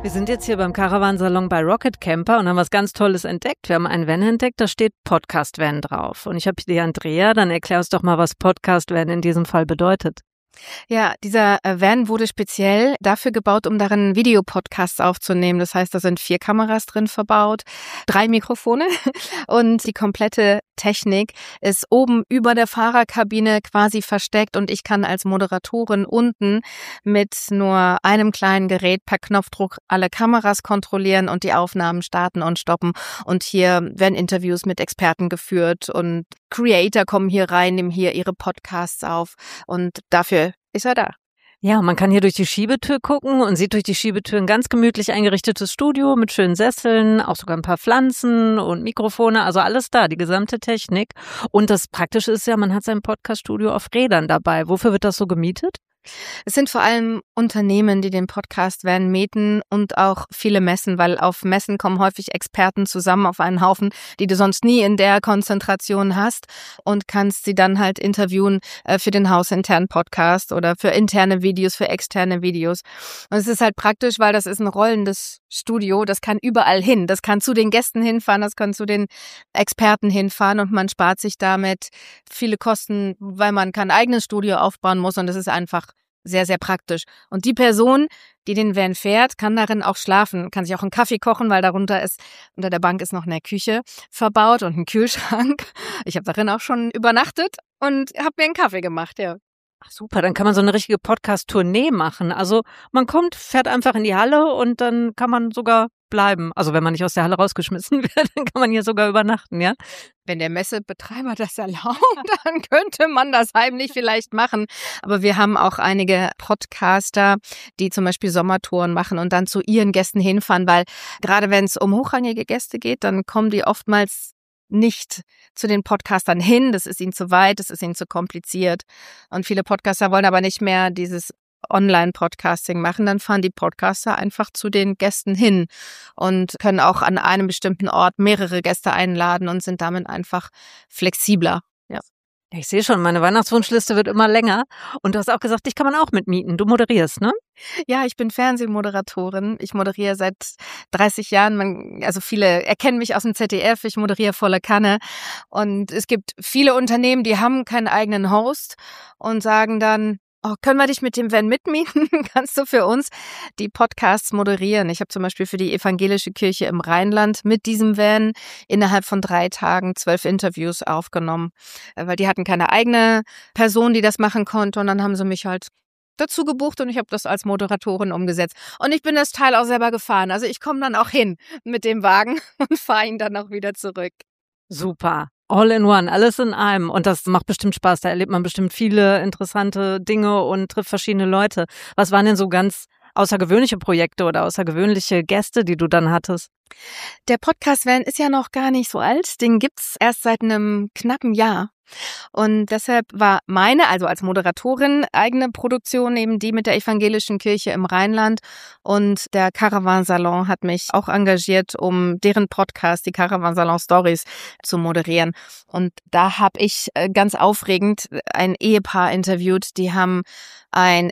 Wir sind jetzt hier beim Caravansalon bei Rocket Camper und haben was ganz Tolles entdeckt. Wir haben einen Van entdeckt, da steht Podcast Van drauf. Und ich habe die Andrea, dann erklär uns doch mal, was Podcast Van in diesem Fall bedeutet. Ja, dieser Van wurde speziell dafür gebaut, um darin Videopodcasts aufzunehmen. Das heißt, da sind 4 Kameras drin verbaut, 3 Mikrofone und die komplette Technik ist oben über der Fahrerkabine quasi versteckt und ich kann als Moderatorin unten mit nur einem kleinen Gerät per Knopfdruck alle Kameras kontrollieren und die Aufnahmen starten und stoppen. Und hier werden Interviews mit Experten geführt und Creator kommen hier rein, nehmen hier ihre Podcasts auf und dafür ist er da. Ja, man kann hier durch die Schiebetür gucken und sieht durch die Schiebetür ein ganz gemütlich eingerichtetes Studio mit schönen Sesseln, auch sogar ein paar Pflanzen und Mikrofone, also alles da, die gesamte Technik. Und das Praktische ist ja, man hat sein Podcaststudio auf Rädern dabei. Wofür wird das so gemietet? Es sind vor allem Unternehmen, die den Podcast-Van mieten und auch viele Messen, weil auf Messen kommen häufig Experten zusammen auf einen Haufen, die du sonst nie in der Konzentration hast und kannst sie dann halt interviewen für den hausinternen Podcast oder für interne Videos, für externe Videos. Und es ist halt praktisch, weil das ist ein rollendes Studio, das kann überall hin. Das kann zu den Gästen hinfahren, das kann zu den Experten hinfahren und man spart sich damit viele Kosten, weil man kein eigenes Studio aufbauen muss und es ist einfach sehr, sehr praktisch. Und die Person, die den Van fährt, kann darin auch schlafen, kann sich auch einen Kaffee kochen, weil unter der Bank ist noch eine Küche verbaut und ein Kühlschrank. Ich habe darin auch schon übernachtet und habe mir einen Kaffee gemacht, ja. Ach super, dann kann man so eine richtige Podcast-Tournee machen. Also man kommt, fährt einfach in die Halle und dann kann man sogar bleiben. Also wenn man nicht aus der Halle rausgeschmissen wird, dann kann man hier sogar übernachten, ja? Wenn der Messebetreiber das erlaubt, dann könnte man das heimlich vielleicht machen. Aber wir haben auch einige Podcaster, die zum Beispiel Sommertouren machen und dann zu ihren Gästen hinfahren, weil gerade wenn es um hochrangige Gäste geht, dann kommen die oftmals nicht zu den Podcastern hin. Das ist ihnen zu weit, das ist ihnen zu kompliziert. Und viele Podcaster wollen aber nicht mehr dieses Online-Podcasting machen, dann fahren die Podcaster einfach zu den Gästen hin und können auch an einem bestimmten Ort mehrere Gäste einladen und sind damit einfach flexibler. Ja. Ich sehe schon, meine Weihnachtswunschliste wird immer länger. Und du hast auch gesagt, dich kann man auch mitmieten. Du moderierst, ne? Ja, ich bin Fernsehmoderatorin. Ich moderiere seit 30 Jahren. Also viele erkennen mich aus dem ZDF. Ich moderiere volle Kanne. Und es gibt viele Unternehmen, die haben keinen eigenen Host und sagen dann, oh, können wir dich mit dem Van mitmieten? Kannst du für uns die Podcasts moderieren? Ich habe zum Beispiel für die Evangelische Kirche im Rheinland mit diesem Van innerhalb von 3 Tagen 12 Interviews aufgenommen, weil die hatten keine eigene Person, die das machen konnte und dann haben sie mich halt dazu gebucht und ich habe das als Moderatorin umgesetzt. Und ich bin das Teil auch selber gefahren. Also ich komme dann auch hin mit dem Wagen und fahre ihn dann auch wieder zurück. Super. All in one, alles in einem. Und das macht bestimmt Spaß. Da erlebt man bestimmt viele interessante Dinge und trifft verschiedene Leute. Was waren denn so ganz außergewöhnliche Projekte oder außergewöhnliche Gäste, die du dann hattest? Der Podcast-Van ist ja noch gar nicht so alt. Den gibt's erst seit einem knappen Jahr. Und deshalb war meine, also als Moderatorin, eigene Produktion eben die mit der Evangelischen Kirche im Rheinland. Und der Caravansalon hat mich auch engagiert, um deren Podcast, die Caravansalon Stories, zu moderieren. Und da habe ich ganz aufregend ein Ehepaar interviewt, die haben ein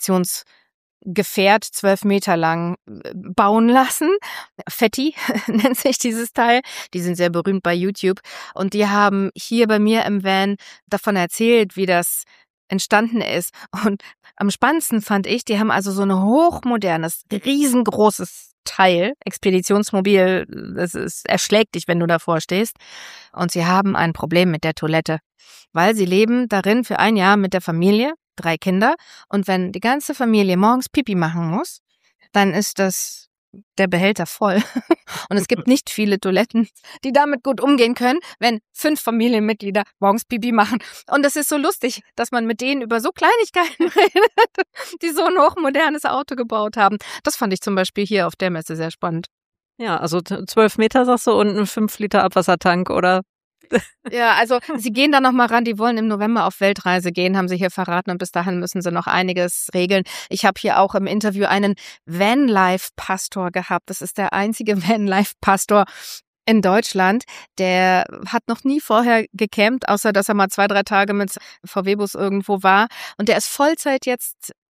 Expeditionsgefährt 12 Meter lang bauen lassen. Fetti nennt sich dieses Teil. Die sind sehr berühmt bei YouTube. Und die haben hier bei mir im Van davon erzählt, wie das entstanden ist. Und am spannendsten fand ich, die haben also so ein hochmodernes, riesengroßes Teil, Expeditionsmobil, erschlägt dich, wenn du davor stehst. Und sie haben ein Problem mit der Toilette, weil sie leben darin für 1 Jahr mit der Familie, 3 Kinder. Und wenn die ganze Familie morgens Pipi machen muss, dann ist der Behälter voll. Und es gibt nicht viele Toiletten, die damit gut umgehen können, wenn 5 Familienmitglieder morgens Pipi machen. Und das ist so lustig, dass man mit denen über so Kleinigkeiten redet, die so ein hochmodernes Auto gebaut haben. Das fand ich zum Beispiel hier auf der Messe sehr spannend. Ja, also 12 Meter sagst du und ein 5 Liter Abwassertank, oder? Ja, also sie gehen da noch mal ran, die wollen im November auf Weltreise gehen, haben sie hier verraten und bis dahin müssen sie noch einiges regeln. Ich habe hier auch im Interview einen Vanlife-Pastor gehabt. Das ist der einzige Vanlife-Pastor in Deutschland. Der hat noch nie vorher gecampt, außer dass er mal 2, 3 Tage mit VW-Bus irgendwo war. Und der ist Vollzeit jetzt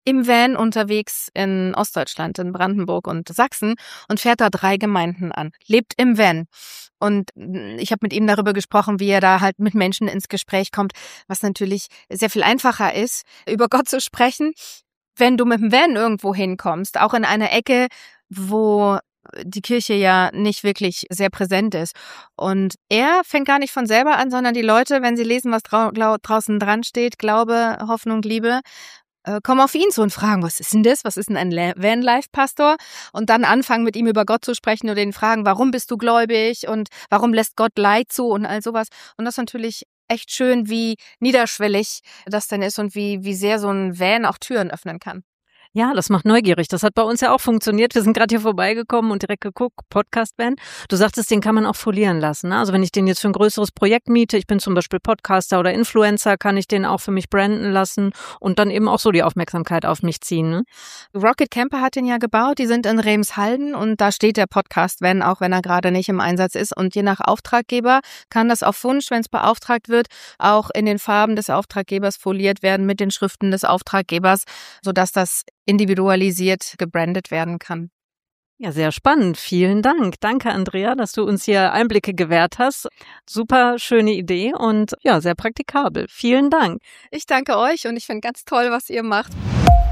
im Van unterwegs in Ostdeutschland, in Brandenburg und Sachsen und fährt da 3 Gemeinden an, lebt im Van. Und ich habe mit ihm darüber gesprochen, wie er da halt mit Menschen ins Gespräch kommt, was natürlich sehr viel einfacher ist, über Gott zu sprechen, wenn du mit dem Van irgendwo hinkommst, auch in eine Ecke, wo die Kirche ja nicht wirklich sehr präsent ist. Und er fängt gar nicht von selber an, sondern die Leute, wenn sie lesen, was draußen dran steht, Glaube, Hoffnung, Liebe, kommen auf ihn zu und fragen, was ist denn das? Was ist denn ein Van-Life-Pastor? Und dann anfangen, mit ihm über Gott zu sprechen oder ihn fragen, warum bist du gläubig und warum lässt Gott Leid zu und all sowas. Und das ist natürlich echt schön, wie niederschwellig das denn ist und wie sehr so ein Van auch Türen öffnen kann. Ja, das macht neugierig. Das hat bei uns ja auch funktioniert. Wir sind gerade hier vorbeigekommen und direkt geguckt, Podcast-Van. Du sagtest, den kann man auch folieren lassen, ne? Also wenn ich den jetzt für ein größeres Projekt miete, ich bin zum Beispiel Podcaster oder Influencer, kann ich den auch für mich branden lassen und dann eben auch so die Aufmerksamkeit auf mich ziehen, ne? Rocket Camper hat den ja gebaut, die sind in Remshalden und da steht der Podcast-Van, auch wenn er gerade nicht im Einsatz ist. Und je nach Auftraggeber kann das auf Wunsch, wenn es beauftragt wird, auch in den Farben des Auftraggebers foliert werden mit den Schriften des Auftraggebers, sodass das individualisiert gebrandet werden kann. Ja, sehr spannend. Vielen Dank. Danke, Andrea, dass du uns hier Einblicke gewährt hast. Super schöne Idee und ja, sehr praktikabel. Vielen Dank. Ich danke euch und ich finde ganz toll, was ihr macht.